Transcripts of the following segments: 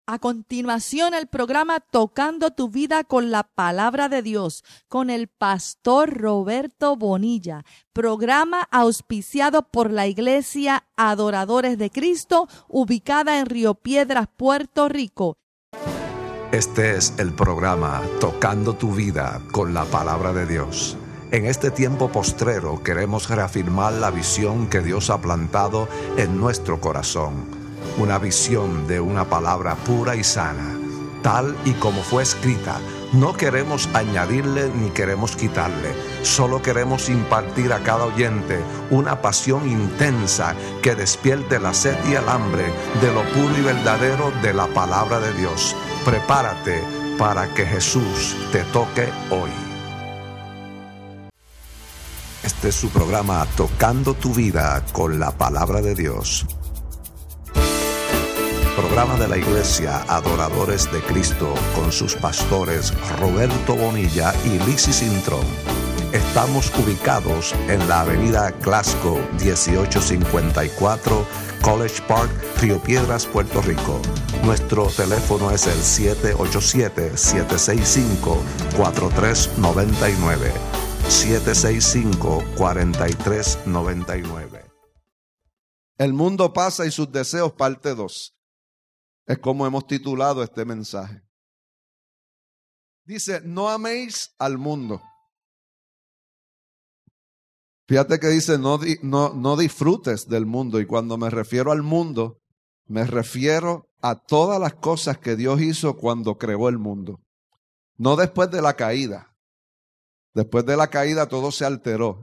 A continuación, el programa Tocando tu Vida con la Palabra de Dios, con el pastor Roberto Bonilla. Programa auspiciado por la Iglesia Adoradores de Cristo, ubicada en Río Piedras, Puerto Rico. Este es el programa Tocando tu Vida con la Palabra de Dios. En este tiempo postrero queremos reafirmar la visión que Dios ha plantado en nuestro corazón. Una visión de una palabra pura y sana, tal y como fue escrita. No queremos añadirle ni queremos quitarle. Solo queremos impartir a cada oyente una pasión intensa que despierte la sed y el hambre de lo puro y verdadero de la palabra de Dios. Prepárate para que Jesús te toque hoy. Este es su programa Tocando tu Vida con la Palabra de Dios. Programa de la Iglesia Adoradores de Cristo con sus pastores Roberto Bonilla y Lizzy Cintrón. Estamos ubicados en la avenida Glasgow 1854, College Park, Río Piedras, Puerto Rico. Nuestro teléfono es el 787-765-4399. 765-4399. El mundo pasa y sus deseos, parte 2. Es como hemos titulado este mensaje. Dice, no améis al mundo. Fíjate que dice, no disfrutes del mundo. Y cuando me refiero al mundo, me refiero a todas las cosas que Dios hizo cuando creó el mundo. No después de la caída. Después de la caída todo se alteró.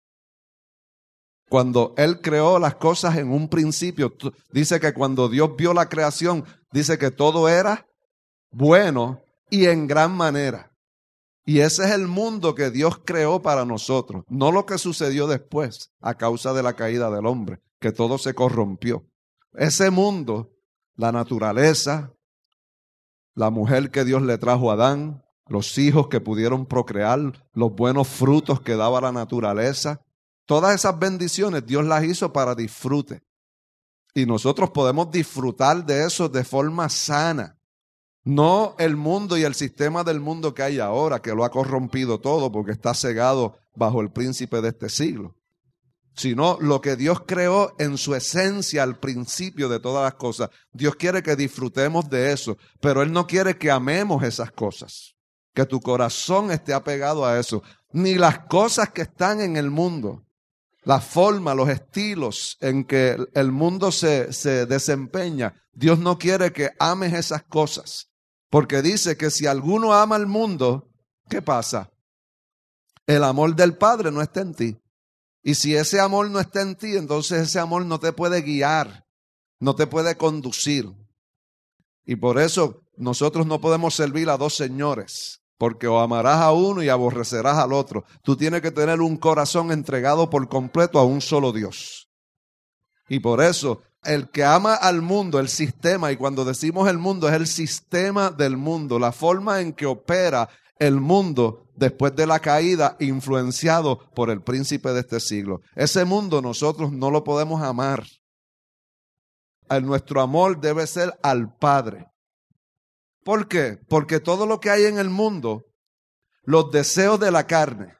Cuando Él creó las cosas en un principio, dice que cuando Dios vio la creación, dice que todo era bueno y en gran manera. Y ese es el mundo que Dios creó para nosotros, no lo que sucedió después a causa de la caída del hombre, que todo se corrompió. Ese mundo, la naturaleza, la mujer que Dios le trajo a Adán, los hijos que pudieron procrear, los buenos frutos que daba la naturaleza, todas esas bendiciones Dios las hizo para disfrute. Y nosotros podemos disfrutar de eso de forma sana. No el mundo y el sistema del mundo que hay ahora, que lo ha corrompido todo porque está cegado bajo el príncipe de este siglo. Sino lo que Dios creó en su esencia al principio de todas las cosas. Dios quiere que disfrutemos de eso, pero Él no quiere que amemos esas cosas. Que tu corazón esté apegado a eso. Ni las cosas que están en el mundo. La forma, los estilos en que el mundo se desempeña. Dios no quiere que ames esas cosas. Porque dice que si alguno ama al mundo, ¿qué pasa? El amor del Padre no está en ti. Y si ese amor no está en ti, entonces ese amor no te puede guiar, no te puede conducir. Y por eso nosotros no podemos servir a dos señores. Porque o amarás a uno y aborrecerás al otro. Tú tienes que tener un corazón entregado por completo a un solo Dios. Y por eso, el que ama al mundo, el sistema, y cuando decimos el mundo, es el sistema del mundo, la forma en que opera el mundo después de la caída, influenciado por el príncipe de este siglo. Ese mundo nosotros no lo podemos amar. Nuestro amor debe ser al Padre. ¿Por qué? Porque todo lo que hay en el mundo, los deseos de la carne,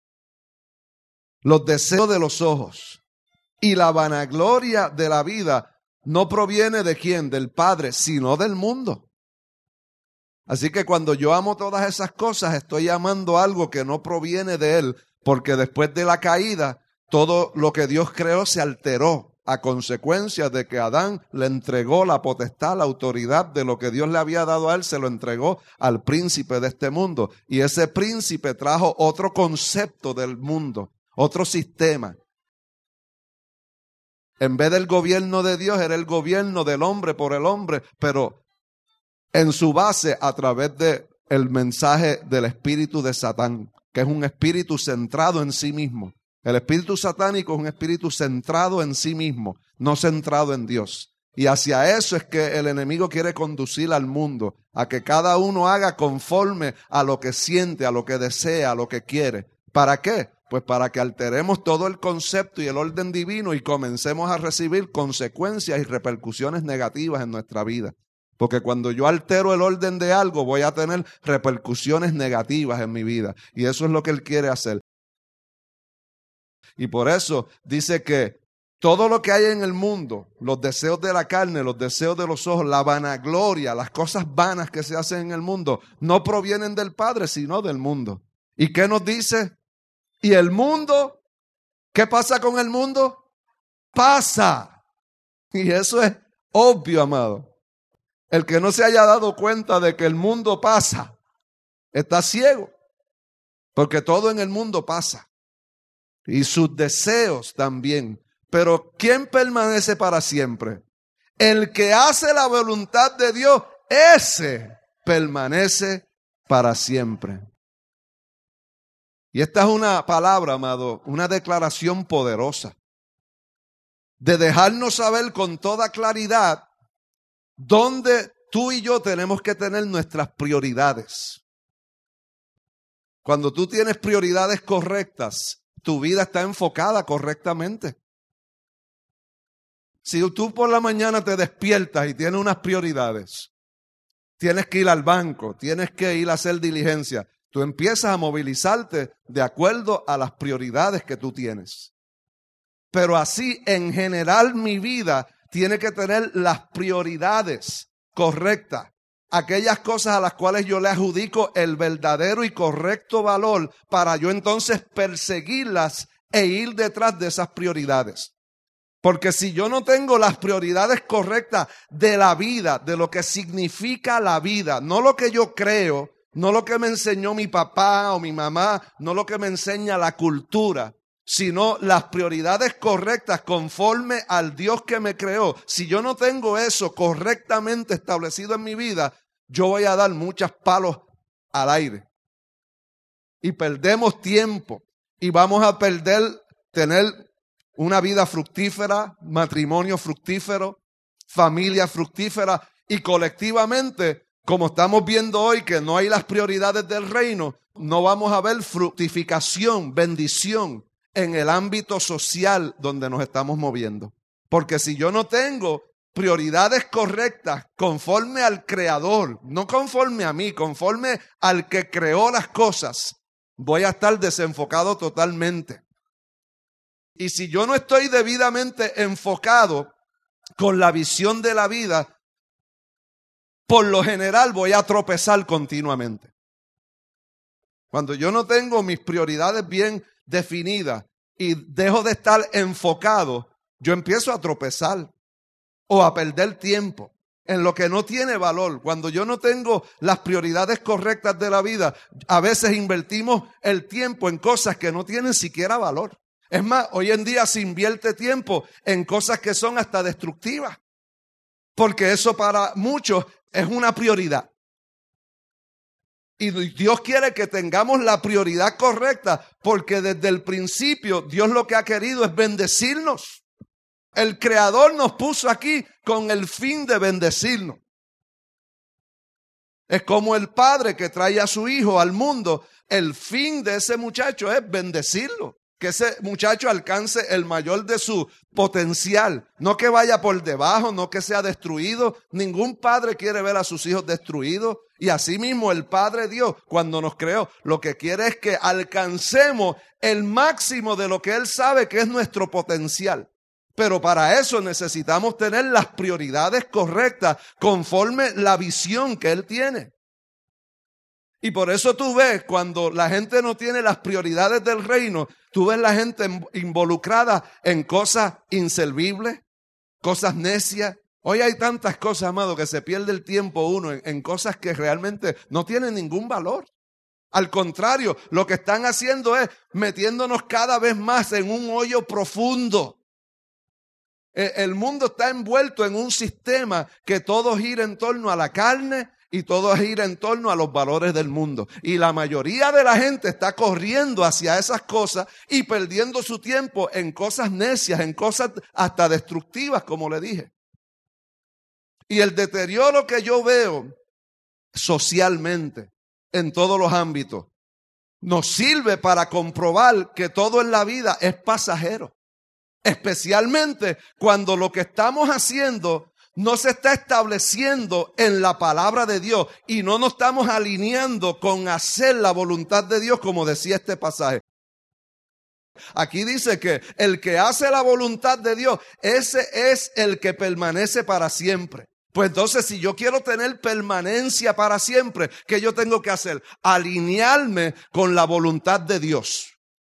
los deseos de los ojos y la vanagloria de la vida no proviene de quién, del Padre, sino del mundo. Así que cuando yo amo todas esas cosas, estoy amando algo que no proviene de Él, porque después de la caída, todo lo que Dios creó se alteró. A consecuencia de que Adán le entregó la potestad, la autoridad de lo que Dios le había dado a él, se lo entregó al príncipe de este mundo. Y ese príncipe trajo otro concepto del mundo, otro sistema. En vez del gobierno de Dios, era el gobierno del hombre por el hombre, pero en su base a través del mensaje del espíritu de Satán, que es un espíritu centrado en sí mismo. El espíritu satánico es un espíritu centrado en sí mismo, no centrado en Dios. Y hacia eso es que el enemigo quiere conducir al mundo, a que cada uno haga conforme a lo que siente, a lo que desea, a lo que quiere. ¿Para qué? Pues para que alteremos todo el concepto y el orden divino y comencemos a recibir consecuencias y repercusiones negativas en nuestra vida. Porque cuando yo altero el orden de algo, voy a tener repercusiones negativas en mi vida. Y eso es lo que Él quiere hacer. Y por eso dice que todo lo que hay en el mundo, los deseos de la carne, los deseos de los ojos, la vanagloria, las cosas vanas que se hacen en el mundo, no provienen del Padre, sino del mundo. ¿Y qué nos dice? ¿Y el mundo? ¿Qué pasa con el mundo? Pasa. Y eso es obvio, amado. El que no se haya dado cuenta de que el mundo pasa, está ciego. Porque todo en el mundo pasa. Y sus deseos también. Pero ¿quién permanece para siempre? El que hace la voluntad de Dios, ese permanece para siempre. Y esta es una palabra, amado, una declaración poderosa. De dejarnos saber con toda claridad dónde tú y yo tenemos que tener nuestras prioridades. Cuando tú tienes prioridades correctas, tu vida está enfocada correctamente. Si tú por la mañana te despiertas y tienes unas prioridades, tienes que ir al banco, tienes que ir a hacer diligencia, tú empiezas a movilizarte de acuerdo a las prioridades que tú tienes. Pero así, en general, mi vida tiene que tener las prioridades correctas. Aquellas cosas a las cuales yo le adjudico el verdadero y correcto valor para yo entonces perseguirlas e ir detrás de esas prioridades. Porque si yo no tengo las prioridades correctas de la vida, de lo que significa la vida, no lo que yo creo, no lo que me enseñó mi papá o mi mamá, no lo que me enseña la cultura, sino las prioridades correctas conforme al Dios que me creó. Si yo no tengo eso correctamente establecido en mi vida, yo voy a dar muchos palos al aire. Y perdemos tiempo y vamos a tener una vida fructífera, matrimonio fructífero, familia fructífera y colectivamente, como estamos viendo hoy que no hay las prioridades del reino, no vamos a ver fructificación, bendición en el ámbito social donde nos estamos moviendo. Porque si yo no tengo prioridades correctas conforme al Creador, no conforme a mí, conforme al que creó las cosas, voy a estar desenfocado totalmente. Y si yo no estoy debidamente enfocado con la visión de la vida, por lo general voy a tropezar continuamente. Cuando yo no tengo mis prioridades bien definidas y dejo de estar enfocado, yo empiezo a tropezar o a perder tiempo en lo que no tiene valor. Cuando yo no tengo las prioridades correctas de la vida, a veces invertimos el tiempo en cosas que no tienen siquiera valor. Es más, hoy en día se invierte tiempo en cosas que son hasta destructivas, porque eso para muchos es una prioridad. Y Dios quiere que tengamos la prioridad correcta, porque desde el principio Dios lo que ha querido es bendecirnos. El Creador nos puso aquí con el fin de bendecirnos. Es como el padre que trae a su hijo al mundo. El fin de ese muchacho es bendecirlo. Que ese muchacho alcance el mayor de su potencial. No que vaya por debajo, no que sea destruido. Ningún padre quiere ver a sus hijos destruidos. Y así mismo el Padre Dios, cuando nos creó, lo que quiere es que alcancemos el máximo de lo que Él sabe que es nuestro potencial. Pero para eso necesitamos tener las prioridades correctas conforme la visión que Él tiene. Y por eso tú ves, cuando la gente no tiene las prioridades del reino, tú ves la gente involucrada en cosas inservibles, cosas necias. Hoy hay tantas cosas, amado, que se pierde el tiempo uno en cosas que realmente no tienen ningún valor. Al contrario, lo que están haciendo es metiéndonos cada vez más en un hoyo profundo. El mundo está envuelto en un sistema que todo gira en torno a la carne y todo gira en torno a los valores del mundo. Y la mayoría de la gente está corriendo hacia esas cosas y perdiendo su tiempo en cosas necias, en cosas hasta destructivas, como le dije. Y el deterioro que yo veo socialmente en todos los ámbitos nos sirve para comprobar que todo en la vida es pasajero. Especialmente cuando lo que estamos haciendo no se está estableciendo en la palabra de Dios y no nos estamos alineando con hacer la voluntad de Dios, como decía este pasaje. Aquí dice que el que hace la voluntad de Dios, ese es el que permanece para siempre. Pues entonces, si yo quiero tener permanencia para siempre, ¿qué yo tengo que hacer? Alinearme con la voluntad de Dios.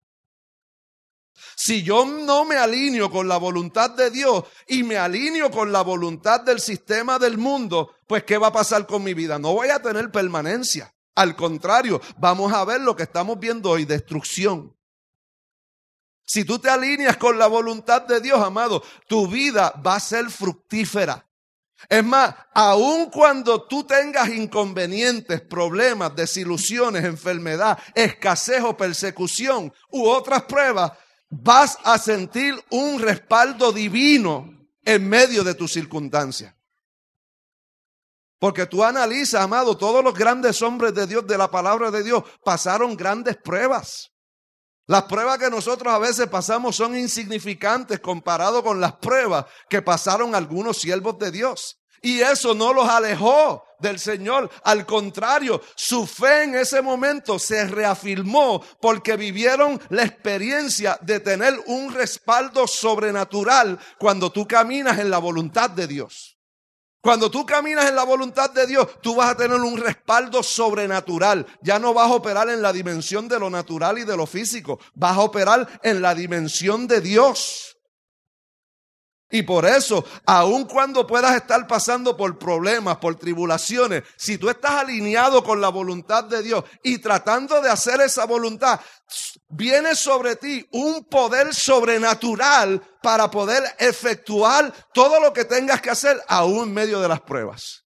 Si yo no me alineo con la voluntad de Dios y me alineo con la voluntad del sistema del mundo, pues ¿qué va a pasar con mi vida? No voy a tener permanencia. Al contrario, vamos a ver lo que estamos viendo hoy, destrucción. Si tú te alineas con la voluntad de Dios, amado, tu vida va a ser fructífera. Es más, aun cuando tú tengas inconvenientes, problemas, desilusiones, enfermedad, escasez o persecución u otras pruebas, vas a sentir un respaldo divino en medio de tus circunstancias. Porque tú analizas, amado, todos los grandes hombres de Dios, de la palabra de Dios, pasaron grandes pruebas. Las pruebas que nosotros a veces pasamos son insignificantes comparado con las pruebas que pasaron algunos siervos de Dios. Y eso no los alejó del Señor. Al contrario, su fe en ese momento se reafirmó porque vivieron la experiencia de tener un respaldo sobrenatural cuando tú caminas en la voluntad de Dios. Cuando tú caminas en la voluntad de Dios, tú vas a tener un respaldo sobrenatural. Ya no vas a operar en la dimensión de lo natural y de lo físico. Vas a operar en la dimensión de Dios. Y por eso, aun cuando puedas estar pasando por problemas, por tribulaciones, si tú estás alineado con la voluntad de Dios y tratando de hacer esa voluntad, viene sobre ti un poder sobrenatural para poder efectuar todo lo que tengas que hacer aún en medio de las pruebas.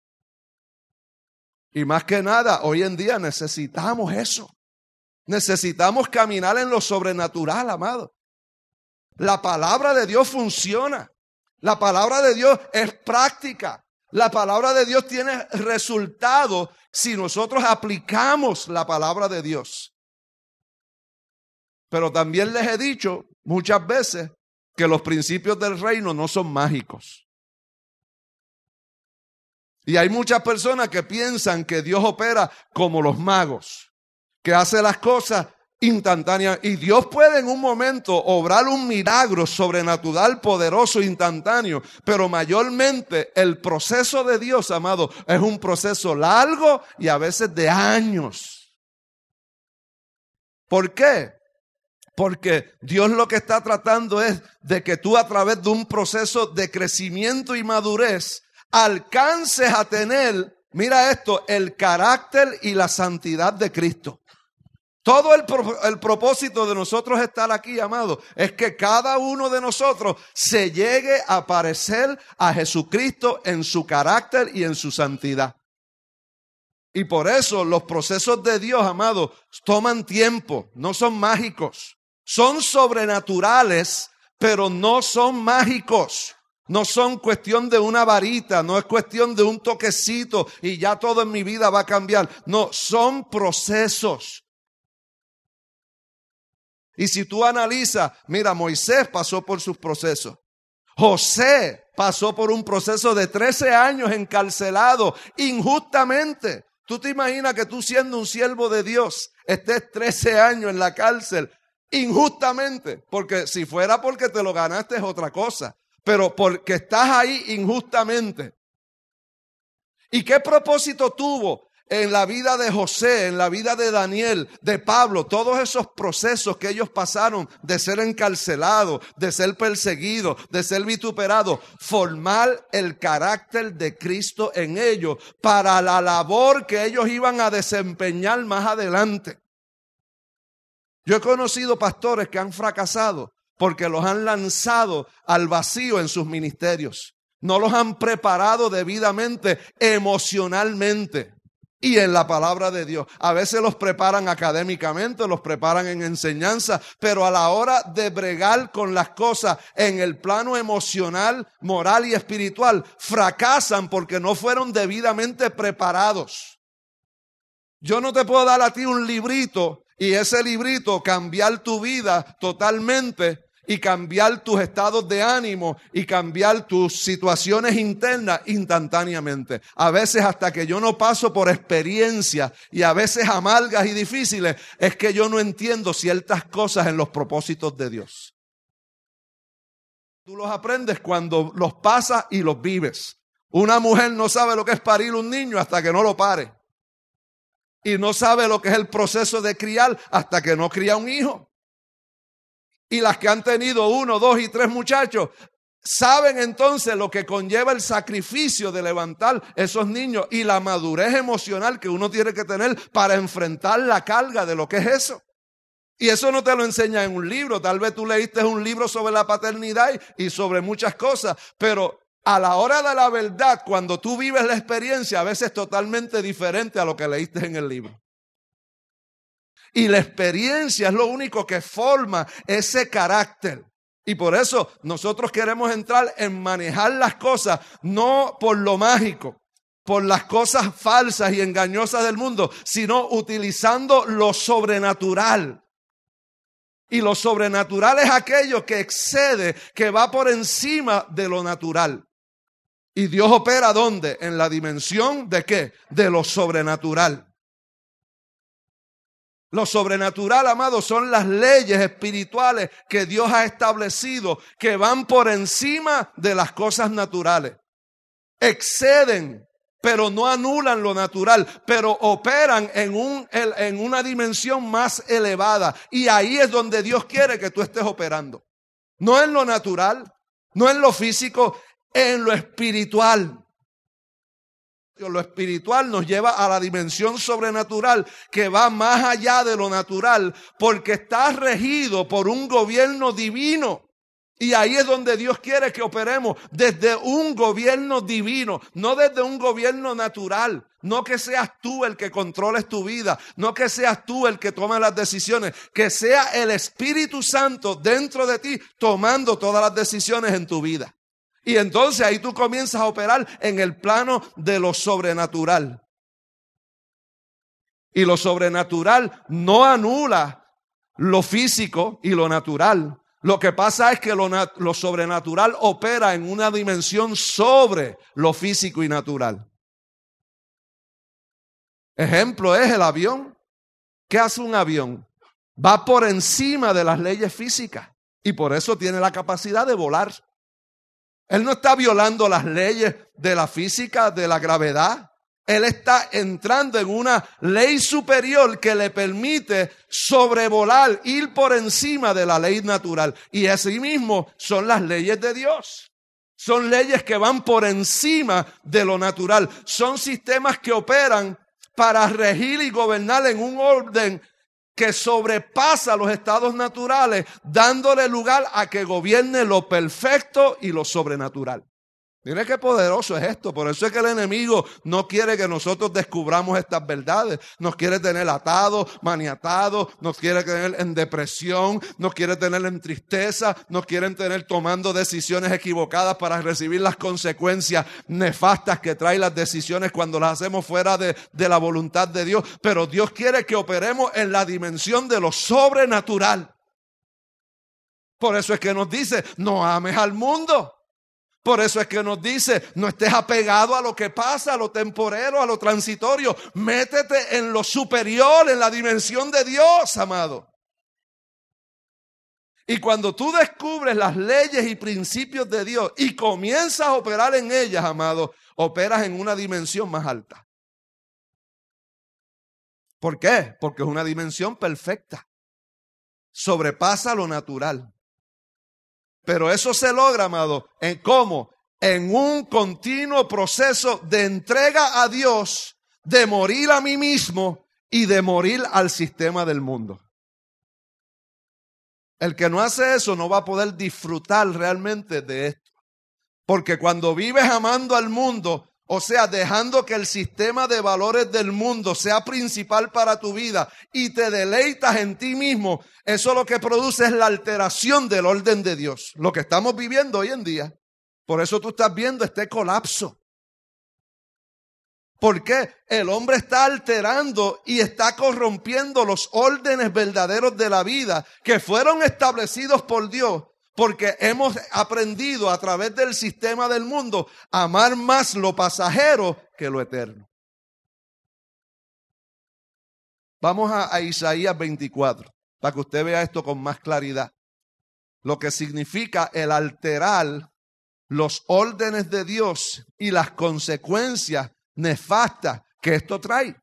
Y más que nada, hoy en día necesitamos eso. Necesitamos caminar en lo sobrenatural, amado. La palabra de Dios funciona. La palabra de Dios es práctica. La palabra de Dios tiene resultados si nosotros aplicamos la palabra de Dios. Pero también les he dicho muchas veces que los principios del reino no son mágicos. Y hay muchas personas que piensan que Dios opera como los magos, que hace las cosas instantánea. Y Dios puede en un momento obrar un milagro sobrenatural, poderoso, instantáneo. Pero mayormente el proceso de Dios, amado, es un proceso largo y a veces de años. ¿Por qué? Porque Dios lo que está tratando es de que tú a través de un proceso de crecimiento y madurez alcances a tener, mira esto, el carácter y la santidad de Cristo. Todo el propósito de nosotros estar aquí, amado, es que cada uno de nosotros se llegue a parecer a Jesucristo en su carácter y en su santidad. Y por eso los procesos de Dios, amado, toman tiempo, no son mágicos. Son sobrenaturales, pero no son mágicos. No son cuestión de una varita, no es cuestión de un toquecito y ya todo en mi vida va a cambiar. No, son procesos. Y si tú analizas, mira, Moisés pasó por sus procesos. José pasó por un proceso de 13 años encarcelado injustamente. ¿Tú te imaginas que tú siendo un siervo de Dios estés 13 años en la cárcel injustamente? Porque si fuera porque te lo ganaste es otra cosa. Pero porque estás ahí injustamente. ¿Y qué propósito tuvo en la vida de José, en la vida de Daniel, de Pablo? Todos esos procesos que ellos pasaron de ser encarcelados, de ser perseguidos, de ser vituperados, formar el carácter de Cristo en ellos para la labor que ellos iban a desempeñar más adelante. Yo he conocido pastores que han fracasado porque los han lanzado al vacío en sus ministerios. No los han preparado debidamente emocionalmente y en la palabra de Dios. A veces los preparan académicamente, los preparan en enseñanza, pero a la hora de bregar con las cosas en el plano emocional, moral y espiritual, fracasan porque no fueron debidamente preparados. Yo no te puedo dar a ti un librito y ese librito cambiar tu vida totalmente y cambiar tus estados de ánimo y cambiar tus situaciones internas instantáneamente. A veces hasta que yo no paso por experiencias y a veces amargas y difíciles, es que yo no entiendo ciertas cosas en los propósitos de Dios. Tú los aprendes cuando los pasas y los vives. Una mujer no sabe lo que es parir un niño hasta que no lo pare. Y no sabe lo que es el proceso de criar hasta que no cría un hijo. Y las que han tenido 1, 2 y 3 muchachos saben entonces lo que conlleva el sacrificio de levantar esos niños y la madurez emocional que uno tiene que tener para enfrentar la carga de lo que es eso. Y eso no te lo enseña en un libro. Tal vez tú leíste un libro sobre la paternidad y sobre muchas cosas, pero a la hora de la verdad, cuando tú vives la experiencia, a veces es totalmente diferente a lo que leíste en el libro. Y la experiencia es lo único que forma ese carácter. Y por eso nosotros queremos entrar en manejar las cosas, no por lo mágico, por las cosas falsas y engañosas del mundo, sino utilizando lo sobrenatural. Y lo sobrenatural es aquello que excede, que va por encima de lo natural. Y Dios opera ¿dónde? En la dimensión ¿de qué? De lo sobrenatural. Lo sobrenatural, amados, son las leyes espirituales que Dios ha establecido, que van por encima de las cosas naturales. Exceden, pero no anulan lo natural, pero operan en una dimensión más elevada. Y ahí es donde Dios quiere que tú estés operando. No en lo natural, no en lo físico, en lo espiritual. Lo espiritual nos lleva a la dimensión sobrenatural que va más allá de lo natural, porque está regido por un gobierno divino. Y ahí es donde Dios quiere que operemos, desde un gobierno divino, no desde un gobierno natural. No que seas tú el que controles tu vida, no que seas tú el que toma las decisiones, que sea el Espíritu Santo dentro de ti tomando todas las decisiones en tu vida. Y entonces ahí tú comienzas a operar en el plano de lo sobrenatural. Y lo sobrenatural no anula lo físico y lo natural. Lo que pasa es que lo sobrenatural opera en una dimensión sobre lo físico y natural. Ejemplo es el avión. ¿Qué hace un avión? Va por encima de las leyes físicas y por eso tiene la capacidad de volar. Él no está violando las leyes de la física, de la gravedad. Él está entrando en una ley superior que le permite sobrevolar, ir por encima de la ley natural. Y así mismo son las leyes de Dios. Son leyes que van por encima de lo natural. Son sistemas que operan para regir y gobernar en un orden que sobrepasa los estados naturales, dándole lugar a que gobierne lo perfecto y lo sobrenatural. Mire qué poderoso es esto. Por eso es que el enemigo no quiere que nosotros descubramos estas verdades. Nos quiere tener atados, maniatados, nos quiere tener en depresión, nos quiere tener en tristeza, nos quieren tener tomando decisiones equivocadas para recibir las consecuencias nefastas que traen las decisiones cuando las hacemos fuera de la voluntad de Dios. Pero Dios quiere que operemos en la dimensión de lo sobrenatural. Por eso es que nos dice, no ames al mundo. Por eso es que nos dice, no estés apegado a lo que pasa, a lo temporero, a lo transitorio. Métete en lo superior, en la dimensión de Dios, amado. Y cuando tú descubres las leyes y principios de Dios y comienzas a operar en ellas, amado, operas en una dimensión más alta. ¿Por qué? Porque es una dimensión perfecta. Sobrepasa lo natural. Pero eso se logra, amado, ¿en cómo? En un continuo proceso de entrega a Dios, de morir a mí mismo y de morir al sistema del mundo. El que no hace eso no va a poder disfrutar realmente de esto. Porque cuando vives amando al mundo, o sea, dejando que el sistema de valores del mundo sea principal para tu vida y te deleitas en ti mismo, eso lo que produce es la alteración del orden de Dios. Lo que estamos viviendo hoy en día. Por eso tú estás viendo este colapso. ¿Por qué? El hombre está alterando y está corrompiendo los órdenes verdaderos de la vida que fueron establecidos por Dios porque hemos aprendido a través del sistema del mundo a amar más lo pasajero que lo eterno. Vamos a Isaías 24, para que usted vea esto con más claridad. Lo que significa el alterar los órdenes de Dios y las consecuencias nefastas que esto trae.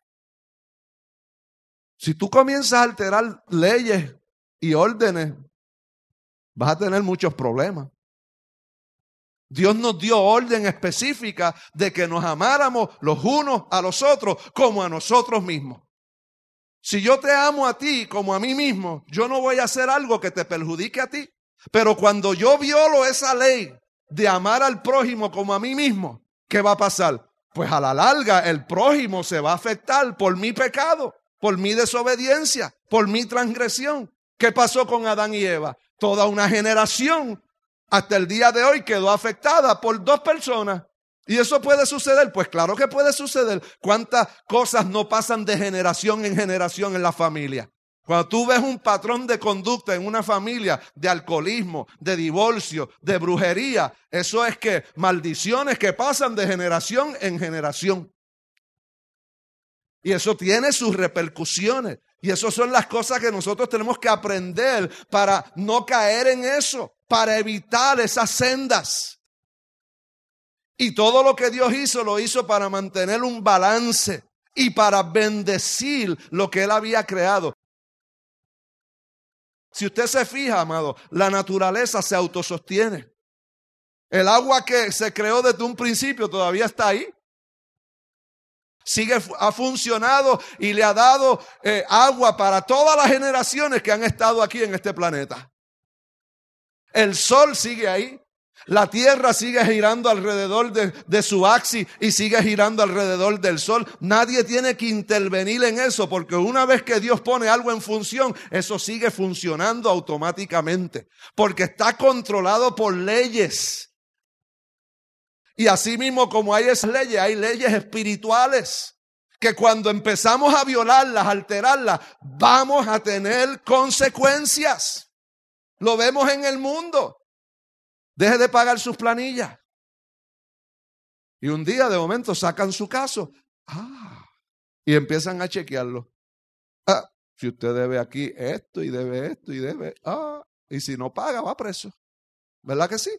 Si tú comienzas a alterar leyes y órdenes, vas a tener muchos problemas. Dios nos dio orden específica de que nos amáramos los unos a los otros como a nosotros mismos. Si yo te amo a ti como a mí mismo, yo no voy a hacer algo que te perjudique a ti. Pero cuando yo violo esa ley de amar al prójimo como a mí mismo, ¿qué va a pasar? Pues a la larga el prójimo se va a afectar por mi pecado, por mi desobediencia, por mi transgresión. ¿Qué pasó con Adán y Eva? Toda una generación hasta el día de hoy quedó afectada por dos personas. ¿Y eso puede suceder? Pues claro que puede suceder. ¿Cuántas cosas no pasan de generación en la familia? Cuando tú ves un patrón de conducta en una familia de alcoholismo, de divorcio, de brujería, eso es que maldiciones que pasan de generación en generación. Y eso tiene sus repercusiones. Y eso son las cosas que nosotros tenemos que aprender para no caer en eso, para evitar esas sendas. Y todo lo que Dios hizo, lo hizo para mantener un balance y para bendecir lo que Él había creado. Si usted se fija, amado, la naturaleza se autosostiene. El agua que se creó desde un principio todavía está ahí. Ha funcionado y le ha dado agua para todas las generaciones que han estado aquí en este planeta. El sol sigue ahí. La tierra sigue girando alrededor de su axis y sigue girando alrededor del sol. Nadie tiene que intervenir en eso, porque una vez que Dios pone algo en función, eso sigue funcionando automáticamente, porque está controlado por leyes. Y así mismo como hay esas leyes, hay leyes espirituales que cuando empezamos a violarlas, a alterarlas, vamos a tener consecuencias. Lo vemos en el mundo. Deje de pagar sus planillas. Y un día de momento sacan su caso. Y empiezan a chequearlo. Si usted debe aquí esto y debe esto y debe. Y si no paga va preso. ¿Verdad que sí?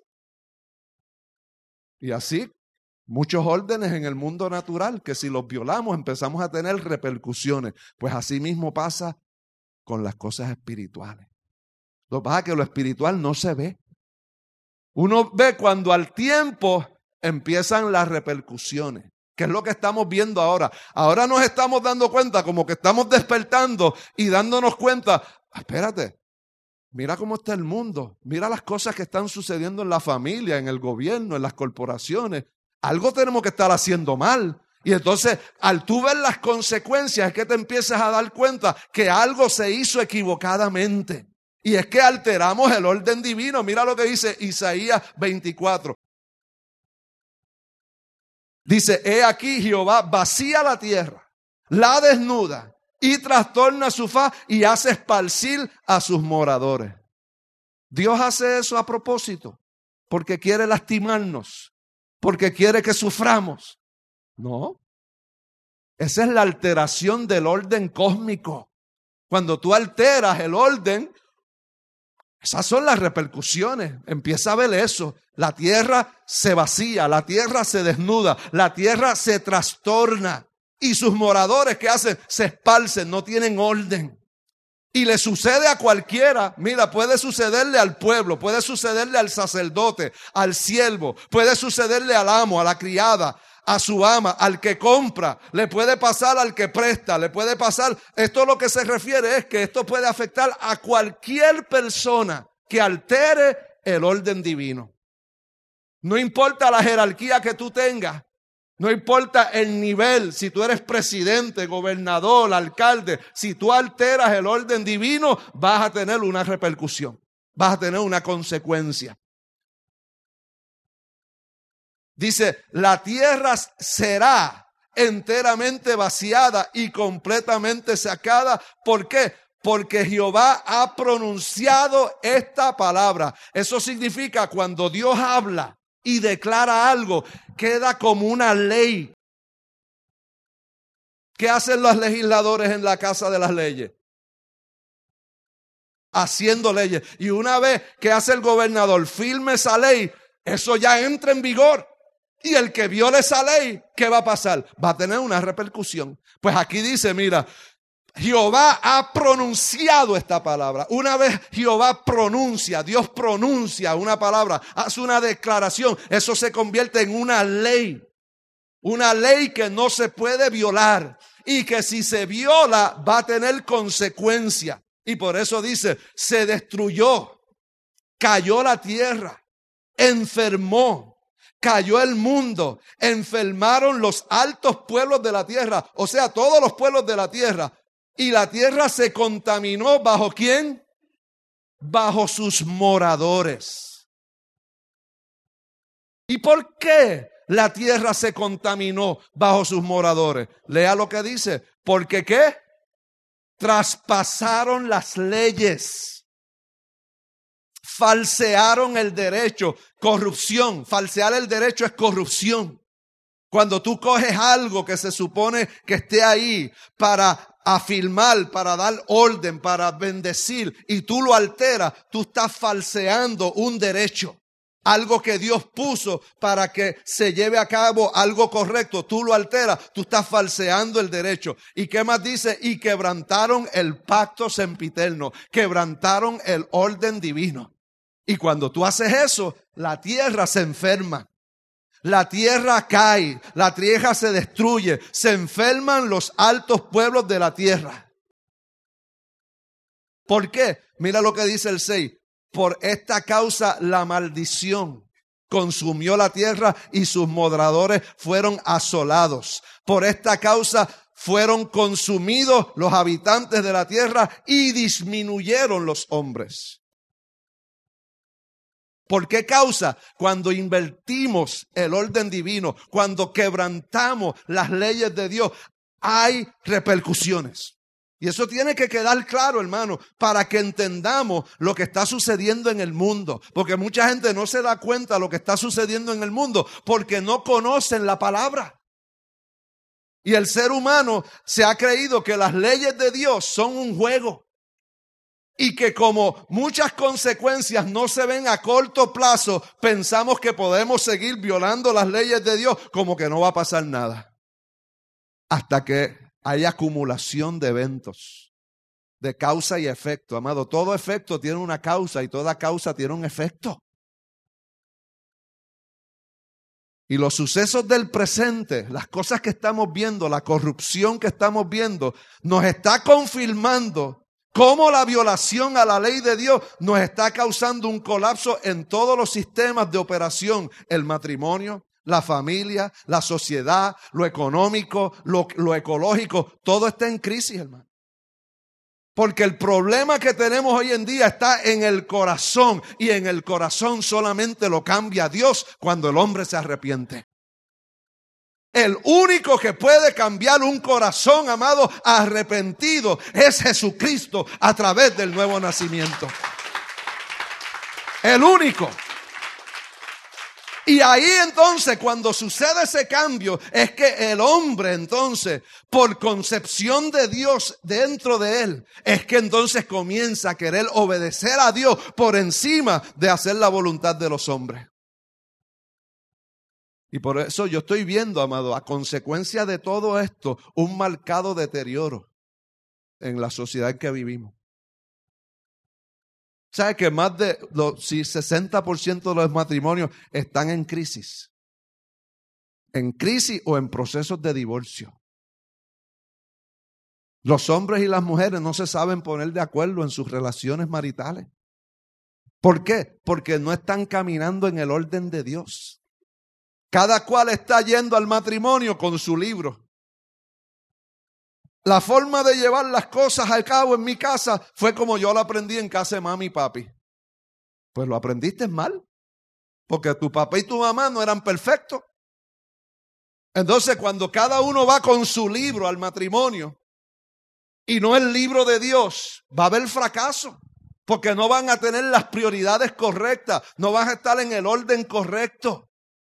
Y así muchos órdenes en el mundo natural que si los violamos empezamos a tener repercusiones. Pues así mismo pasa con las cosas espirituales. Lo que pasa es que lo espiritual no se ve. Uno ve cuando al tiempo empiezan las repercusiones, que es lo que estamos viendo ahora. Ahora nos estamos dando cuenta, como que estamos despertando y dándonos cuenta, espérate, mira cómo está el mundo, mira las cosas que están sucediendo en la familia, en el gobierno, en las corporaciones. Algo tenemos que estar haciendo mal. Y entonces, al tú ver las consecuencias, es que te empiezas a dar cuenta que algo se hizo equivocadamente. Y es que alteramos el orden divino. Mira lo que dice Isaías 24. Dice, he aquí Jehová vacía la tierra, la desnuda y trastorna su faz y hace esparcir a sus moradores. Dios hace eso a propósito, porque quiere lastimarnos, porque quiere que suframos. No, esa es la alteración del orden cósmico. Cuando tú alteras el orden, esas son las repercusiones. Empieza a ver eso. La tierra se vacía, la tierra se desnuda, la tierra se trastorna. Y sus moradores, ¿qué hacen? Se esparcen, no tienen orden. Y le sucede a cualquiera. Mira, puede sucederle al pueblo, puede sucederle al sacerdote, al siervo, puede sucederle al amo, a la criada, a su ama, al que compra, le puede pasar al que presta, le puede pasar. Esto lo que se refiere es que esto puede afectar a cualquier persona que altere el orden divino. No importa la jerarquía que tú tengas, no importa el nivel, si tú eres presidente, gobernador, alcalde, si tú alteras el orden divino, vas a tener una repercusión, vas a tener una consecuencia. Dice, la tierra será enteramente vaciada y completamente sacada. ¿Por qué? porque Jehová ha pronunciado esta palabra. Eso significa cuando Dios habla y declara algo, queda como una ley. ¿Qué hacen los legisladores en la casa de las leyes? Haciendo leyes. Y una vez que hace el gobernador, firme esa ley, eso ya entra en vigor. Y el que viole esa ley, ¿qué va a pasar? Va a tener una repercusión. Pues aquí dice, mira, Jehová ha pronunciado esta palabra. Una vez Jehová pronuncia, Dios pronuncia una palabra, hace una declaración, eso se convierte en una ley. Una ley que no se puede violar y que si se viola va a tener consecuencia. Y por eso dice, se destruyó, cayó la tierra, enfermó, cayó el mundo, enfermaron los altos pueblos de la tierra, o sea, todos los pueblos de la tierra. Y la tierra se contaminó, ¿bajo quién? Bajo sus moradores. ¿Y por qué la tierra se contaminó bajo sus moradores? Lea lo que dice. ¿Porque qué? Traspasaron las leyes. Falsearon el derecho. Corrupción. Falsear el derecho es corrupción. Cuando tú coges algo que se supone que esté ahí para afirmar, para dar orden, para bendecir, y tú lo alteras, tú estás falseando un derecho. Algo que Dios puso para que se lleve a cabo algo correcto, tú lo alteras, tú estás falseando el derecho. ¿Y qué más dice? Y quebrantaron el pacto sempiterno, quebrantaron el orden divino. Y cuando tú haces eso, la tierra se enferma. La tierra cae, la tierra se destruye, se enferman los altos pueblos de la tierra. ¿Por qué? Mira lo que dice el 6. Por esta causa la maldición consumió la tierra y sus moradores fueron asolados. Por esta causa fueron consumidos los habitantes de la tierra y disminuyeron los hombres. ¿Por qué causa? Cuando invertimos el orden divino, cuando quebrantamos las leyes de Dios, hay repercusiones. Y eso tiene que quedar claro, hermano, para que entendamos lo que está sucediendo en el mundo. Porque mucha gente no se da cuenta de lo que está sucediendo en el mundo porque no conocen la palabra. Y el ser humano se ha creído que las leyes de Dios son un juego. Y que como muchas consecuencias no se ven a corto plazo, pensamos que podemos seguir violando las leyes de Dios como que no va a pasar nada. Hasta que hay acumulación de eventos, de causa y efecto. Amado, todo efecto tiene una causa y toda causa tiene un efecto. Y los sucesos del presente, las cosas que estamos viendo, la corrupción que estamos viendo, nos está confirmando cómo la violación a la ley de Dios nos está causando un colapso en todos los sistemas de operación. El matrimonio, la familia, la sociedad, lo económico, lo ecológico, todo está en crisis, hermano. Porque el problema que tenemos hoy en día está en el corazón, y en el corazón solamente lo cambia Dios cuando el hombre se arrepiente. El único que puede cambiar un corazón, amado, arrepentido, es Jesucristo a través del nuevo nacimiento. El único. Y ahí entonces, cuando sucede ese cambio, es que el hombre entonces, por concepción de Dios dentro de él, es que entonces comienza a querer obedecer a Dios por encima de hacer la voluntad de los hombres. Y por eso yo estoy viendo, amado, a consecuencia de todo esto, un marcado deterioro en la sociedad en que vivimos. ¿Sabe que más de 60% de los matrimonios están en crisis? En crisis o en procesos de divorcio. Los hombres y las mujeres no se saben poner de acuerdo en sus relaciones maritales. ¿Por qué? Porque no están caminando en el orden de Dios. Cada cual está yendo al matrimonio con su libro. La forma de llevar las cosas a cabo en mi casa fue como yo lo aprendí en casa de mami y papi. Pues lo aprendiste mal, porque tu papá y tu mamá no eran perfectos. Entonces, cuando cada uno va con su libro al matrimonio y no el libro de Dios, va a haber fracaso. Porque no van a tener las prioridades correctas, no van a estar en el orden correcto.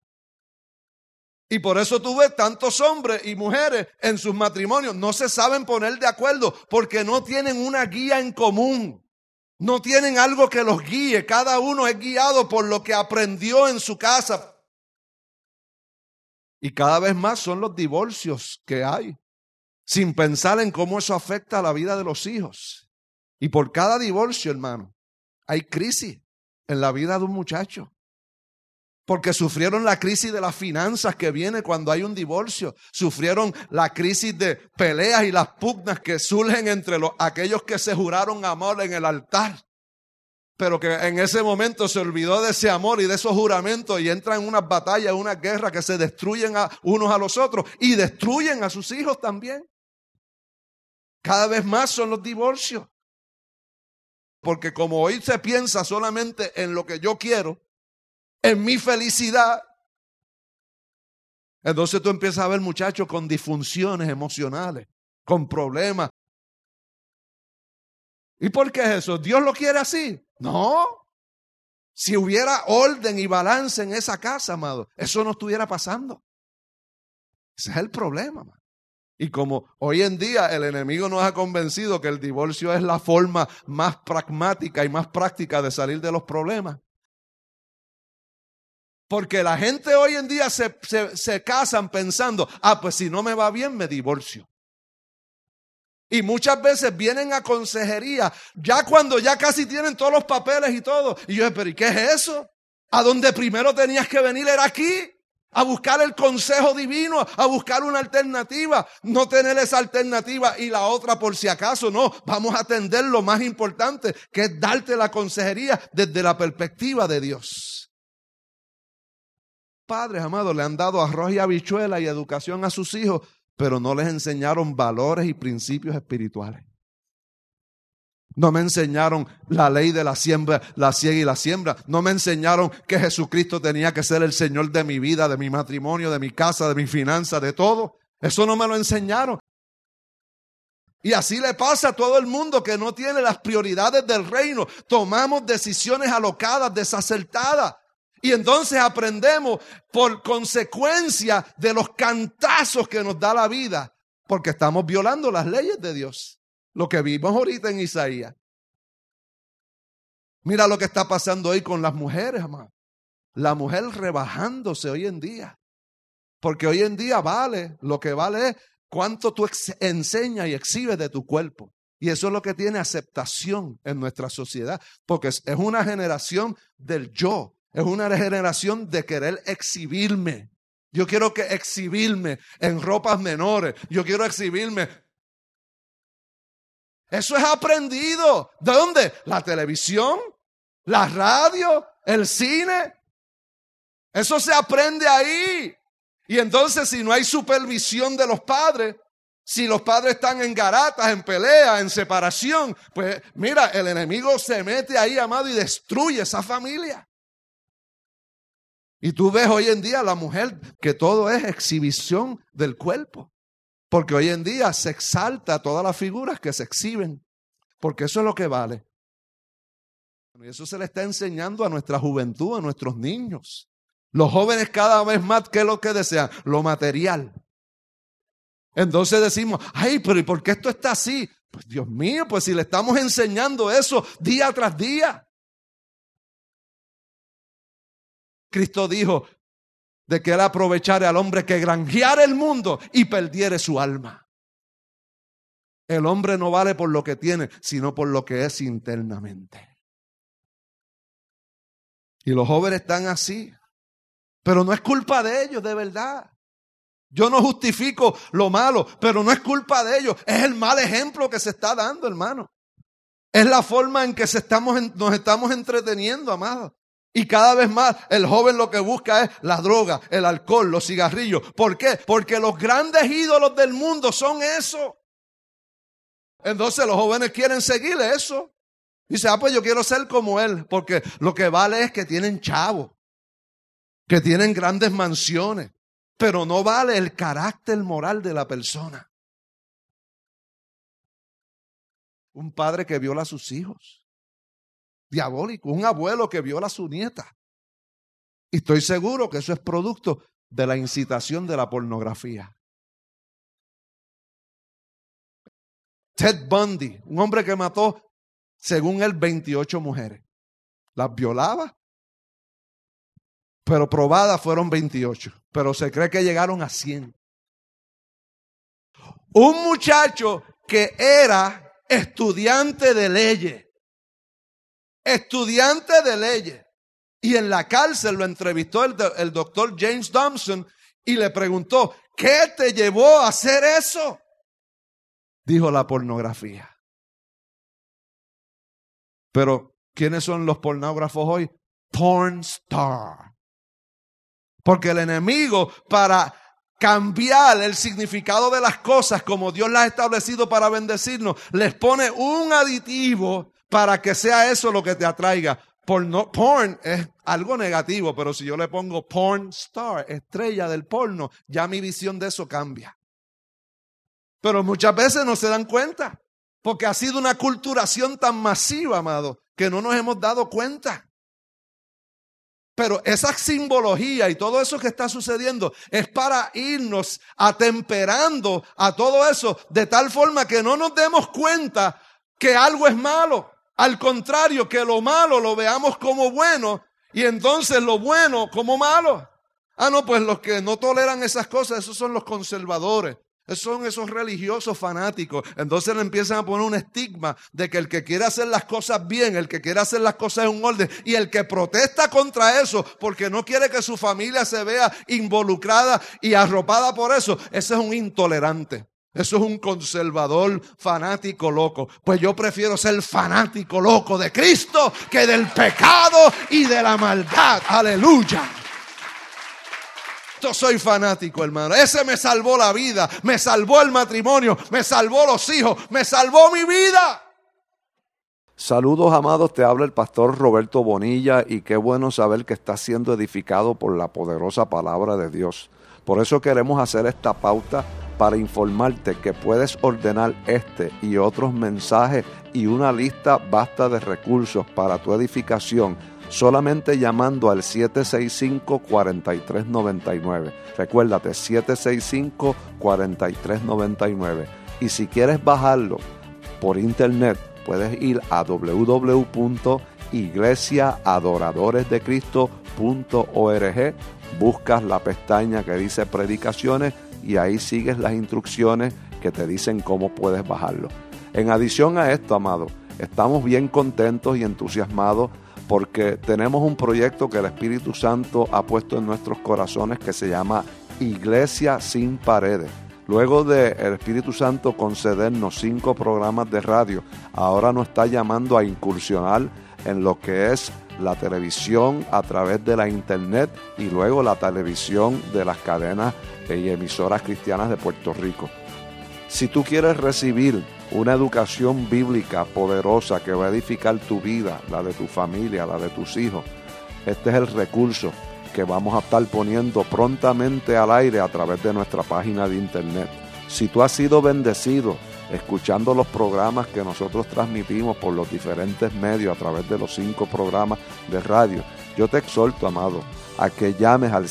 Y por eso tú ves tantos hombres y mujeres en sus matrimonios, no se saben poner de acuerdo porque no tienen una guía en común. No tienen algo que los guíe, cada uno es guiado por lo que aprendió en su casa. Y cada vez más son los divorcios que hay, sin pensar en cómo eso afecta a la vida de los hijos. Y por cada divorcio, hermano, hay crisis en la vida de un muchacho. Porque sufrieron la crisis de las finanzas que viene cuando hay un divorcio. Sufrieron la crisis de peleas y las pugnas que surgen entre aquellos que se juraron amor en el altar. Pero que en ese momento se olvidó de ese amor y de esos juramentos y entran en unas batallas, unas guerras que se destruyen unos a los otros y destruyen a sus hijos también. Cada vez más son los divorcios. Porque como hoy se piensa solamente en lo que yo quiero, en mi felicidad, entonces tú empiezas a ver muchachos con disfunciones emocionales, con problemas. ¿Y por qué es eso? ¿Dios lo quiere así? No. Si hubiera orden y balance en esa casa, amado, eso no estuviera pasando. Ese es el problema, amado. Y como hoy en día el enemigo nos ha convencido que el divorcio es la forma más pragmática y más práctica de salir de los problemas. Porque la gente hoy en día se casan pensando, pues si no me va bien me divorcio. Y muchas veces vienen a consejería ya cuando ya casi tienen todos los papeles y todo. Y yo, pero ¿y qué es eso? A donde primero tenías que venir era aquí. A buscar el consejo divino, a buscar una alternativa, no tener esa alternativa y la otra por si acaso, no, vamos a atender lo más importante, que es darte la consejería desde la perspectiva de Dios. Padres, amados, le han dado arroz y habichuela y educación a sus hijos, pero no les enseñaron valores y principios espirituales. No me enseñaron la ley de la siembra, la siega y la siembra. No me enseñaron que Jesucristo tenía que ser el Señor de mi vida, de mi matrimonio, de mi casa, de mi finanza, de todo. Eso no me lo enseñaron. Y así le pasa a todo el mundo que no tiene las prioridades del reino. Tomamos decisiones alocadas, desacertadas. Y entonces aprendemos por consecuencia de los cantazos que nos da la vida, porque estamos violando las leyes de Dios. Lo que vimos ahorita en Isaías. Mira lo que está pasando hoy con las mujeres, amado. La mujer rebajándose hoy en día. Porque hoy en día lo que vale es cuánto tú enseñas y exhibes de tu cuerpo. Y eso es lo que tiene aceptación en nuestra sociedad. Porque es una generación del yo. Es una generación de querer exhibirme. Yo quiero exhibirme en ropas menores. Yo quiero exhibirme. Eso es aprendido. ¿De dónde? La televisión, la radio, el cine. Eso se aprende ahí. Y entonces si no hay supervisión de los padres, si los padres están en garatas, en pelea, en separación, pues mira, el enemigo se mete ahí, amado, y destruye esa familia. Y tú ves hoy en día a la mujer que todo es exhibición del cuerpo. Porque hoy en día se exalta todas las figuras que se exhiben. Porque eso es lo que vale. Y eso se le está enseñando a nuestra juventud, a nuestros niños. Los jóvenes cada vez más, ¿qué es lo que desean? Lo material. Entonces decimos, pero ¿y por qué esto está así? Pues Dios mío, pues si le estamos enseñando eso día tras día. Cristo dijo de que él aprovechara al hombre que granjeara el mundo y perdiere su alma. El hombre no vale por lo que tiene, sino por lo que es internamente. Y los jóvenes están así. Pero no es culpa de ellos, de verdad. Yo no justifico lo malo, pero no es culpa de ellos. Es el mal ejemplo que se está dando, hermano. Es la forma en que nos estamos entreteniendo, amado. Y cada vez más el joven lo que busca es la droga, el alcohol, los cigarrillos. ¿Por qué? Porque los grandes ídolos del mundo son eso. Entonces los jóvenes quieren seguir eso. Dice, pues yo quiero ser como él. Porque lo que vale es que tienen chavos, que tienen grandes mansiones. Pero no vale el carácter moral de la persona. Un padre que viola a sus hijos. Diabólico. Un abuelo que viola a su nieta. Y estoy seguro que eso es producto de la incitación de la pornografía. Ted Bundy, un hombre que mató, según él, 28 mujeres. Las violaba, pero probadas fueron 28. Pero se cree que llegaron a 100. Un muchacho que era estudiante de leyes. Estudiante de leyes. Y en la cárcel lo entrevistó el doctor James Thompson y le preguntó, ¿qué te llevó a hacer eso? Dijo, la pornografía. Pero, ¿quiénes son los pornógrafos hoy? Porn star. Porque el enemigo, para cambiar el significado de las cosas como Dios las ha establecido para bendecirnos, les pone un aditivo para que sea eso lo que te atraiga. Porn es algo negativo, pero si yo le pongo porn star, estrella del porno, ya mi visión de eso cambia. Pero muchas veces no se dan cuenta, porque ha sido una culturación tan masiva, amado, que no nos hemos dado cuenta. Pero esa simbología y todo eso que está sucediendo es para irnos atemperando a todo eso de tal forma que no nos demos cuenta que algo es malo. Al contrario, que lo malo lo veamos como bueno y entonces lo bueno como malo. Ah, no, pues los que no toleran esas cosas, esos son los conservadores. Son esos religiosos fanáticos. Entonces le empiezan a poner un estigma de que el que quiere hacer las cosas bien, el que quiere hacer las cosas en un orden, y el que protesta contra eso porque no quiere que su familia se vea involucrada y arropada por eso, ese es un intolerante. Eso es un conservador fanático loco. Pues yo prefiero ser fanático loco de Cristo que del pecado y de la maldad. Aleluya. Yo soy fanático, hermano. Ese me salvó la vida, me salvó el matrimonio, me salvó los hijos, me salvó mi vida. Saludos, amados, te habla el pastor Roberto Bonilla y qué bueno saber que estás siendo edificado por la poderosa palabra de Dios. Por eso queremos hacer esta pauta para informarte que puedes ordenar este y otros mensajes y una lista vasta de recursos para tu edificación solamente llamando al 765-4399. Recuérdate, 765-4399. Y si quieres bajarlo por internet, puedes ir a www.iglesiaadoradoresdecristo.org, buscas la pestaña que dice predicaciones y ahí sigues las instrucciones que te dicen cómo puedes bajarlo. En adición a esto, amado, estamos bien contentos y entusiasmados porque tenemos un proyecto que el Espíritu Santo ha puesto en nuestros corazones que se llama Iglesia Sin Paredes. Luego de el Espíritu Santo concedernos 5 programas de radio, ahora nos está llamando a incursionar en lo que es la televisión a través de la internet y luego la televisión de las cadenas y emisoras cristianas de Puerto Rico. Si tú quieres recibir una educación bíblica poderosa que va a edificar tu vida, la de tu familia, la de tus hijos, este es el recurso que vamos a estar poniendo prontamente al aire a través de nuestra página de internet. Si tú has sido bendecido escuchando los programas que nosotros transmitimos por los diferentes medios a través de los 5 programas de radio, yo te exhorto, amado, a que llames al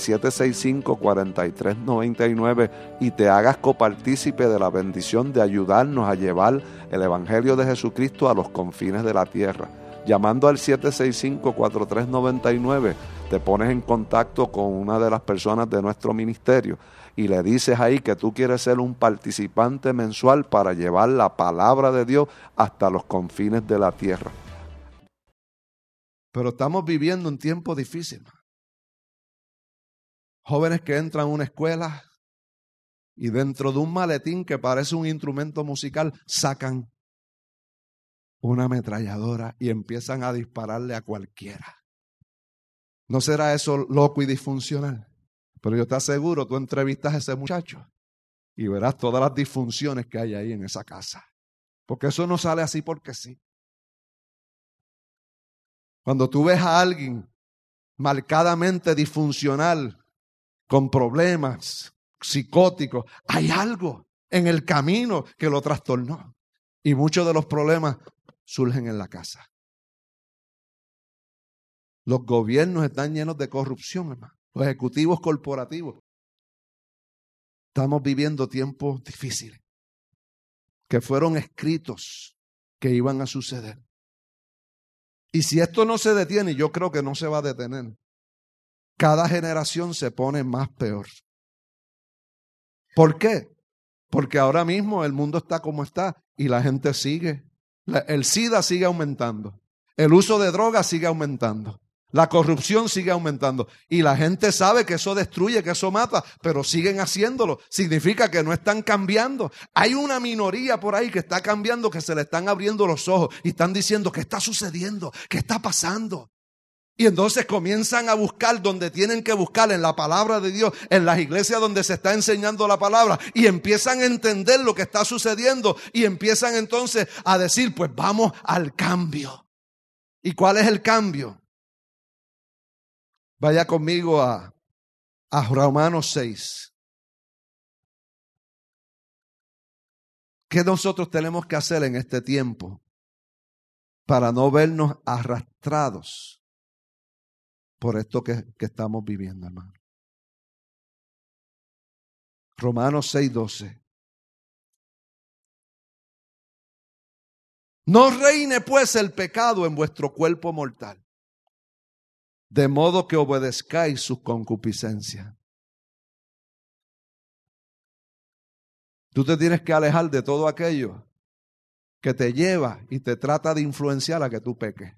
765-4399 y te hagas copartícipe de la bendición de ayudarnos a llevar el Evangelio de Jesucristo a los confines de la tierra. Llamando al 765-4399, te pones en contacto con una de las personas de nuestro ministerio y le dices ahí que tú quieres ser un participante mensual para llevar la palabra de Dios hasta los confines de la tierra. Pero estamos viviendo un tiempo difícil. Jóvenes que entran a una escuela y dentro de un maletín que parece un instrumento musical sacan una ametralladora y empiezan a dispararle a cualquiera. ¿No será eso loco y disfuncional? Pero yo te aseguro, tú entrevistas a ese muchacho y verás todas las disfunciones que hay ahí en esa casa. Porque eso no sale así porque sí. Cuando tú ves a alguien marcadamente disfuncional, con problemas psicóticos, hay algo en el camino que lo trastornó. Y muchos de los problemas surgen en la casa. Los gobiernos están llenos de corrupción, hermano. Los ejecutivos corporativos. Estamos viviendo tiempos difíciles que fueron escritos que iban a suceder. Y si esto no se detiene, yo creo que no se va a detener. Cada generación se pone más peor. ¿Por qué? Porque ahora mismo el mundo está como está y la gente sigue. El SIDA sigue aumentando. El uso de drogas sigue aumentando. La corrupción sigue aumentando. Y la gente sabe que eso destruye, que eso mata, pero siguen haciéndolo. Significa que no están cambiando. Hay una minoría por ahí que está cambiando, que se le están abriendo los ojos y están diciendo, ¿qué está sucediendo? ¿Qué está pasando? Y entonces comienzan a buscar donde tienen que buscar, en la palabra de Dios, en las iglesias donde se está enseñando la palabra, y empiezan a entender lo que está sucediendo y empiezan entonces a decir, pues vamos al cambio. ¿Y cuál es el cambio? Vaya conmigo a Romanos 6. ¿Qué nosotros tenemos que hacer en este tiempo para no vernos arrastrados por esto que estamos viviendo, hermano? Romanos 6:12. No reine pues el pecado en vuestro cuerpo mortal, de modo que obedezcáis sus concupiscencias. Tú te tienes que alejar de todo aquello que te lleva y te trata de influenciar a que tú peques.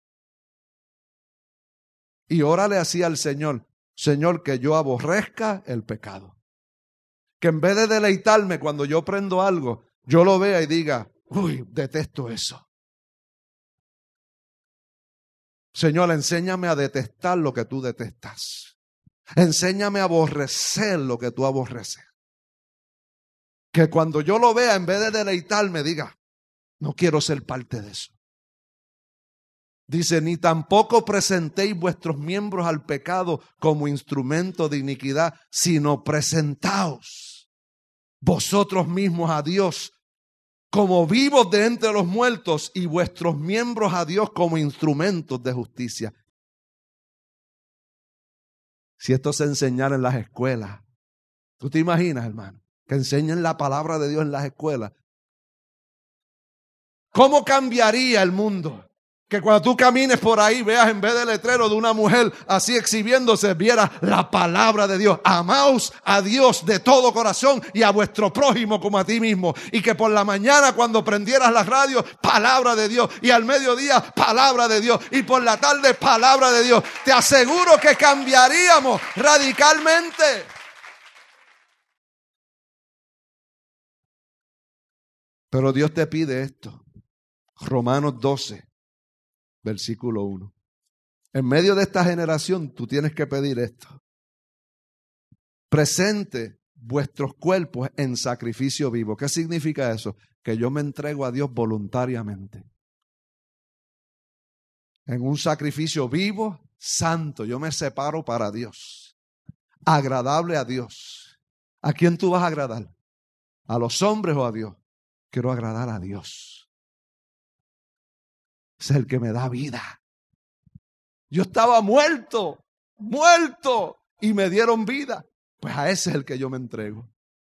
Y órale así al Señor, Señor, que yo aborrezca el pecado. Que en vez de deleitarme cuando yo prendo algo, yo lo vea y diga, uy, detesto eso. Señor, enséñame a detestar lo que tú detestas. Enséñame a aborrecer lo que tú aborreces. Que cuando yo lo vea, en vez de deleitarme, diga, no quiero ser parte de eso. Dice, ni tampoco presentéis vuestros miembros al pecado como instrumento de iniquidad, sino presentaos vosotros mismos a Dios como vivos de entre los muertos y vuestros miembros a Dios como instrumentos de justicia. Si esto se enseñara en las escuelas, ¿tú te imaginas, hermano? Que enseñen la palabra de Dios en las escuelas. ¿Cómo cambiaría el mundo? Que cuando tú camines por ahí veas en vez del letrero de una mujer así exhibiéndose, vieras la palabra de Dios. Amaos a Dios de todo corazón y a vuestro prójimo como a ti mismo. Y que por la mañana cuando prendieras la radio, palabra de Dios. Y al mediodía, palabra de Dios. Y por la tarde, palabra de Dios. Te aseguro que cambiaríamos radicalmente. Pero Dios te pide esto. Romanos 12. Versículo 1. En medio de esta generación tú tienes que pedir esto. Presente vuestros cuerpos en sacrificio vivo. ¿Qué significa eso? Que yo me entrego a Dios voluntariamente. En un sacrificio vivo, santo. Yo me separo para Dios. Agradable a Dios. ¿A quién tú vas a agradar? ¿A los hombres o a Dios? Quiero agradar a Dios. Es el que me da vida. Yo estaba muerto, y me dieron vida. Pues a ese es el que yo me entrego.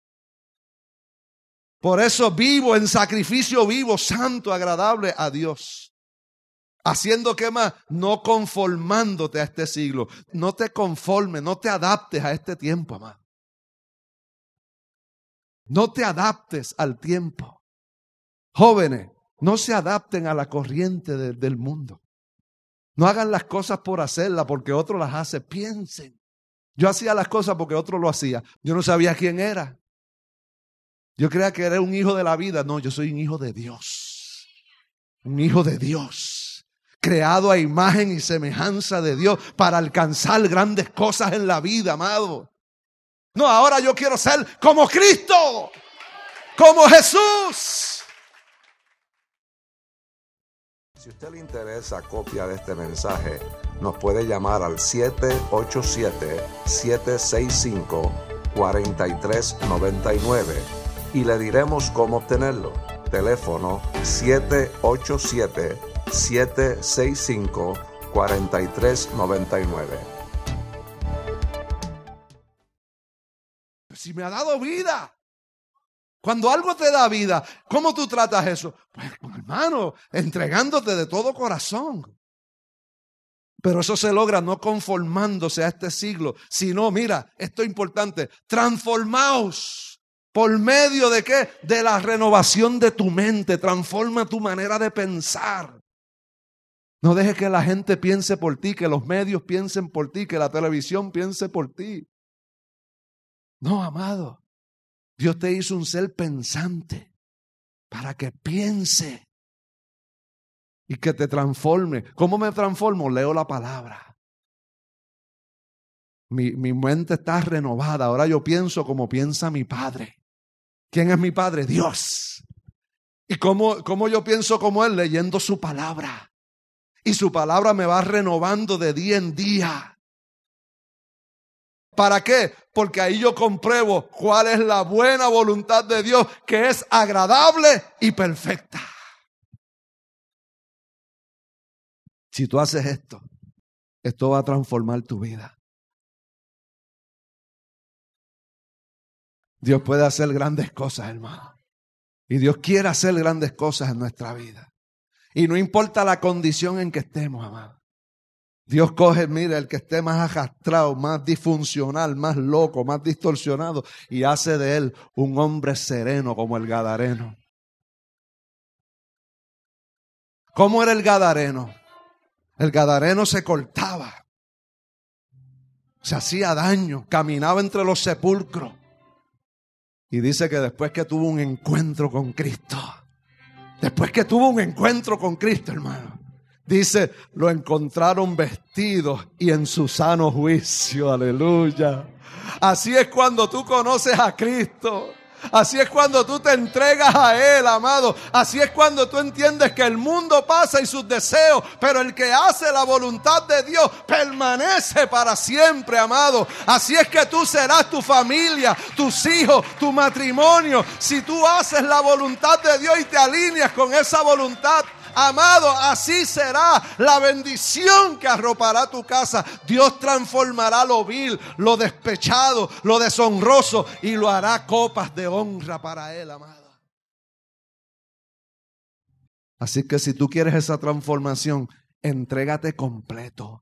Por eso vivo en sacrificio vivo, santo, agradable a Dios. Haciendo que más, no conformándote a este siglo. No te conformes, no te adaptes a este tiempo, amado. No te adaptes al tiempo. Jóvenes, no se adapten a la corriente del mundo. No hagan las cosas por hacerlas porque otro las hace. Piensen. Yo hacía las cosas porque otro lo hacía. Yo no sabía quién era. Yo creía que era un hijo de la vida. No, yo soy un hijo de Dios. Un hijo de Dios. Creado a imagen y semejanza de Dios para alcanzar grandes cosas en la vida, amado. No, ahora yo quiero ser como Cristo. Como Jesús. Si a usted le interesa copia de este mensaje, nos puede llamar al 787-765-4399 y le diremos cómo obtenerlo. teléfono 787-765-4399. Si me ha dado vida. Cuando algo te da vida, ¿cómo tú tratas eso? Pues, hermano, entregándote de todo corazón. Pero eso se logra no conformándose a este siglo, sino, mira, esto es importante, transformaos. ¿Por medio de qué? De la renovación de tu mente. Transforma tu manera de pensar. No dejes que la gente piense por ti, que los medios piensen por ti, que la televisión piense por ti. No, amado. Dios te hizo un ser pensante para que piense y que te transforme. ¿Cómo me transformo? Leo la palabra. Mi mente está renovada. Ahora yo pienso como piensa mi Padre. ¿Quién es mi Padre? Dios. ¿Y cómo yo pienso como Él? Leyendo su palabra. Y su palabra me va renovando de día en día. ¿Para qué? Porque ahí yo compruebo cuál es la buena voluntad de Dios, que es agradable y perfecta. Si tú haces esto va a transformar tu vida. Dios puede hacer grandes cosas, hermano. Y Dios quiere hacer grandes cosas en nuestra vida. Y no importa la condición en que estemos, amado. Dios coge, mira, el que esté más arrastrado, más disfuncional, más loco, más distorsionado, y hace de él un hombre sereno como el Gadareno. ¿Cómo era el Gadareno? El Gadareno se cortaba, se hacía daño, caminaba entre los sepulcros. Y dice que después que tuvo un encuentro con Cristo, hermano, dice, lo encontraron vestidos y en su sano juicio. Aleluya. Así es cuando tú conoces a Cristo. Así es cuando tú te entregas a Él, amado. Así es cuando tú entiendes que el mundo pasa y sus deseos, pero el que hace la voluntad de Dios permanece para siempre, amado. Así es que tú serás tu familia, tus hijos, tu matrimonio. Si tú haces la voluntad de Dios y te alineas con esa voluntad, amado, así será la bendición que arropará tu casa. Dios transformará lo vil, lo despechado, lo deshonroso y lo hará copas de honra para Él, amado. Así que si tú quieres esa transformación, entrégate completo.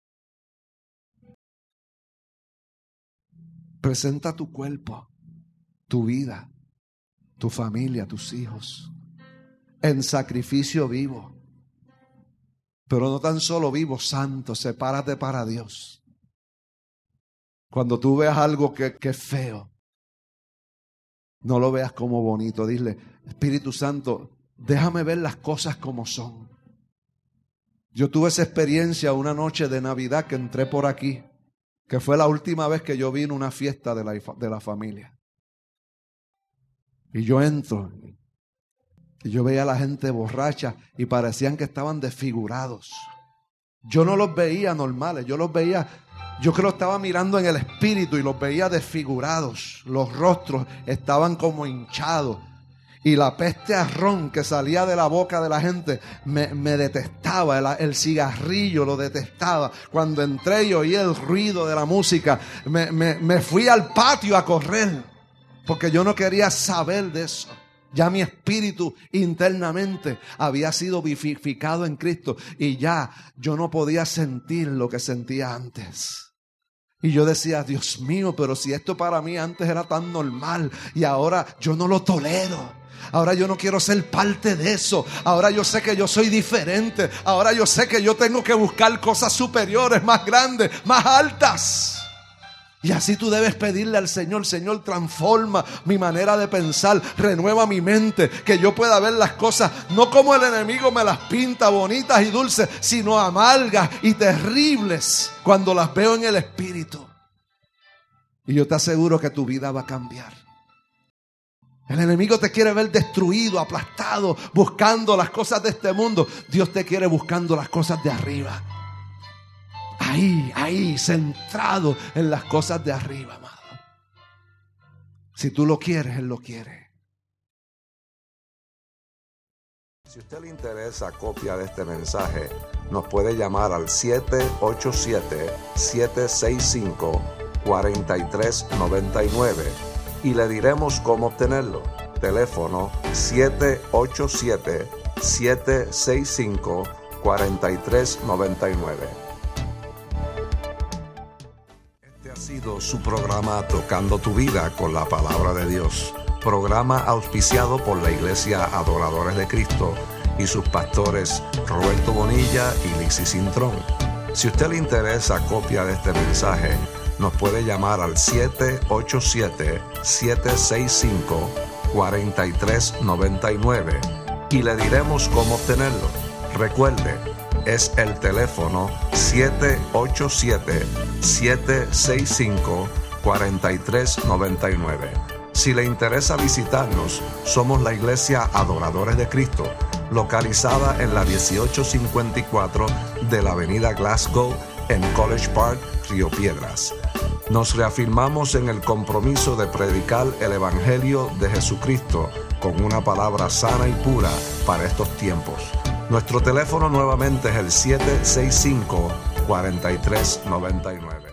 Presenta tu cuerpo, tu vida, tu familia, tus hijos en sacrificio vivo. Pero no tan solo vivo, santo, sepárate para Dios. Cuando tú veas algo que es feo, no lo veas como bonito. Dile, Espíritu Santo, déjame ver las cosas como son. Yo tuve esa experiencia una noche de Navidad que entré por aquí, que fue la última vez que yo vine a una fiesta de la familia. Y yo entro y yo veía a la gente borracha y parecían que estaban desfigurados. Yo no los veía normales, yo creo que estaba mirando en el espíritu y los veía desfigurados. Los rostros estaban como hinchados. Y la peste a ron que salía de la boca de la gente me detestaba. El cigarrillo lo detestaba. Cuando entré y oí el ruido de la música, me fui al patio a correr, porque yo no quería saber de eso. Ya mi espíritu internamente había sido vivificado en Cristo y ya yo no podía sentir lo que sentía antes. Y yo decía, Dios mío, pero si esto para mí antes era tan normal y ahora yo no lo tolero. Ahora yo no quiero ser parte de eso. Ahora yo sé que yo soy diferente. Ahora yo sé que yo tengo que buscar cosas superiores, más grandes, más altas. Y así tú debes pedirle al Señor, Señor, transforma mi manera de pensar, renueva mi mente, que yo pueda ver las cosas no como el enemigo me las pinta bonitas y dulces, sino amargas y terribles cuando las veo en el Espíritu. Y yo te aseguro que tu vida va a cambiar. El enemigo te quiere ver destruido, aplastado, buscando las cosas de este mundo. Dios te quiere buscando las cosas de arriba. Ahí, centrado en las cosas de arriba, amado. Si tú lo quieres, Él lo quiere. Si a usted le interesa copia de este mensaje, nos puede llamar al 787-765-4399 y le diremos cómo obtenerlo. Teléfono 787-765-4399. Este ha sido su programa Tocando tu Vida con la Palabra de Dios. Programa auspiciado por la Iglesia Adoradores de Cristo y sus pastores Roberto Bonilla y Lixi Cintrón. Si a usted le interesa copia de este mensaje, nos puede llamar al 787-765-4399 y le diremos cómo obtenerlo. Recuerde, es el teléfono 787-765-4399. Si le interesa visitarnos, somos la Iglesia Adoradores de Cristo, localizada en la 1854 de la avenida Glasgow, en College Park, Río Piedras. Nos reafirmamos en el compromiso de predicar el Evangelio de Jesucristo con una palabra sana y pura para estos tiempos. Nuestro teléfono nuevamente es el 765-4399.